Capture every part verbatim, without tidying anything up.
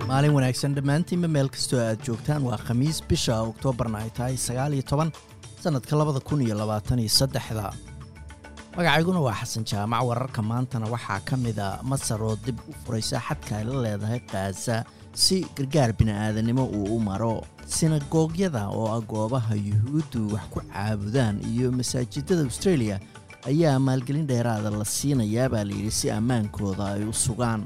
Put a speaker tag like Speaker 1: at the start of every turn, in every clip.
Speaker 1: maalin wanaagsan dhammaantiinba meel kastoo aad joogtaan waa khamiis bisha Oktoobarna ay tahay sagaal iyo toban sanadka labada kun iyo labaatan iyo saddex magacayguna waa Xasan Jaamac wararka maantana waxaa ka mid ah Masar oo dib u furaysa xadka ay la leedahay Gaza si gargaar bini'aadanimo uu u maro sinagoogyada oo ah goobaha Yuhuuddu wax ku caabudaan iyo masaajidada Australia ayaa maalgelin dheeraad la siinayaa baa la yiri si ammaankooda ay u sugaan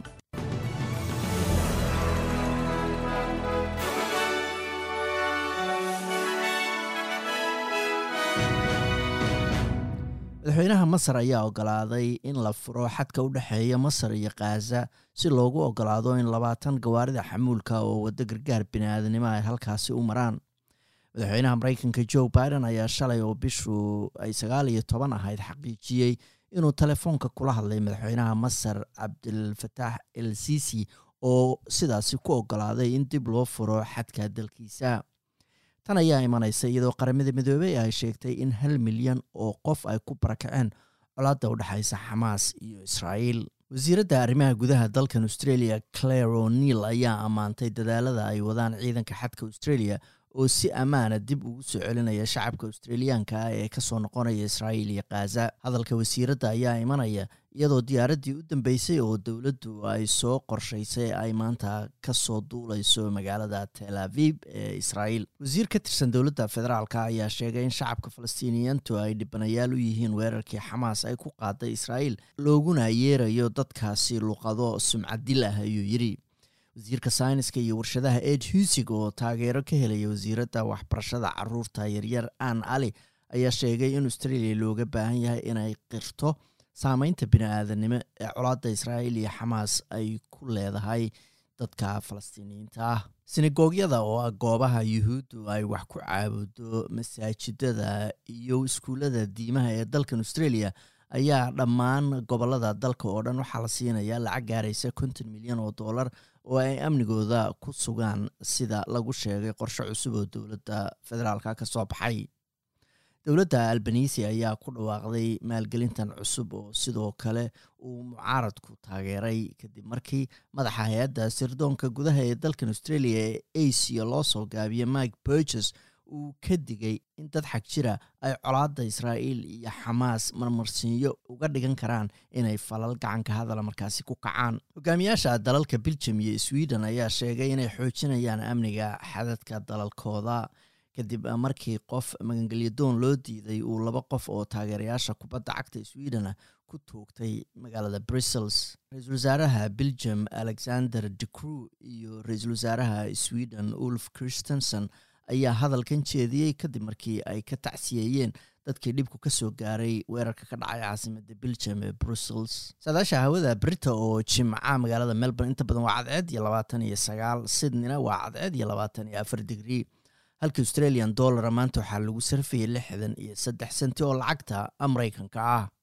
Speaker 1: madaxweynaha Masar ayaa ogolaaday in la furo xadka u dhaxeeya Masar iyo Gaza si loogu ogolaado in labaatan gawaarida xamuulka oo wada gargaar bini'aadanimo ay halkaasi u maraan madaxweynaha Mareykanka Joe Biden ayaa shalay oo bishu ay sagaal iyo toban ahayd xaqiijiyay inuu telefoonka kula hadlay madaxweynaha Masar Abdel Fattah el-Sisi oo sidaasi ku ogolaaday in dib loo furo xadka dalkiisa tan ayaa imanaysa iyadoo qaramada midoobay ay sheegtay in hal milyan oo qof ay ku barakaceen colaadda u dhaxaysa Xamaas iyo Israa'iil wasiiradda arrimaha gudaha dalkan Australia Claire O'Neil ayaa amaantay dadaalada ay wadaan ciidanka xadka Australia oo si amaana dib ugu soo celinaya shacabka Australiyaanka ah ee ka soo noqonaya Israa'iil iyo Gaza hadalka wasiiradda ayaa imanaya iyadoo diyaaradii u dambeysay oo dawladdu ay soo qorshaysay ay maanta ka soo duulayso magaalada Tel Aviv ee Israa'iil wasiir ka tirsan dawladda federaalka ayaa sheegay in shacabka Falastiiniyiintu ay dhibanayaal u yihiin weerarkii Xamaas ay ku qaaday Israa'iil looguna yeerayo dadkaasi luqado sumcadil ah ayuu yiri wasiirka sayniska iyo warshadaha Ed Hussig oo taageero ka helaya wasiiradda waxbarashada carruurta yaryar Ann Ali ayaa sheegay in Australia looga baahan yahay inay qirto saamaynta bini'aadanimo ee colaadda Israa'iil iyo Xamaas ay ku leedahay dadka Falastiiniyiinta ah sinagoogyada oo ah goobaha Yuhuuddu ay wax ku caabudo masaajidada iyo iskuulada diimaha ee dalkan Australia ayaa dhammaan gobolada dalka oo dhan waxaa la siinayaa lacag gaaraysa konton milyan oo dollar oo ay amnigooda ku sugaan sida lagu sheegay qorshe cusub oo dowladda federaalka ka soo baxay dowladda Albanese ayaa ku dhawaaqday maalgelintan cusub oo sidoo kale uu mucaaradku taageeray kadib markii madaxa hay'adda sirdoonka gudaha ee dalkan Australia ee Asia loo soo gaabiyay Mike Burgess uu ka digay in dad xag jira ay colaadda Israa'iil iyo Xamaas marmarsiinyo uga dhigan karaan inay falal gacan ka hadal markaasi ku kacaan hogaamiyaasha dalalka Belgium iyo Sweden ayaa sheegay inay xoojinayaan amniga xadadka dalalkooda kadib markii qof magangelyadoon loo diiday uu laba qof oo taageerayaasha kubadda cagta Sweden ku toogtay magaalada Brussels ra'iisul wasaaraha Belgium Alexander De Croo iyo ra'iisul wasaaraha Sweden Ulf Kristersson ayaa hadalkan jeediyay kadib markii ay ka tacsiyeeyeen dadkii dhibku ka soo gaaray weerarka ka dhacay caasimadda Belgium ee Brussels saadaasha hawada Brita oo jimca magaalada Melbourne inta badan waa cadceed iyo labaatan iyo sagaal Sydneyna waa cadceed iyo labaatan iyo afar digrii halka Australian dollar maanta waxaa lagu sarfiyay lixdan iyo saddex senti oo lacagta Mareykanka ah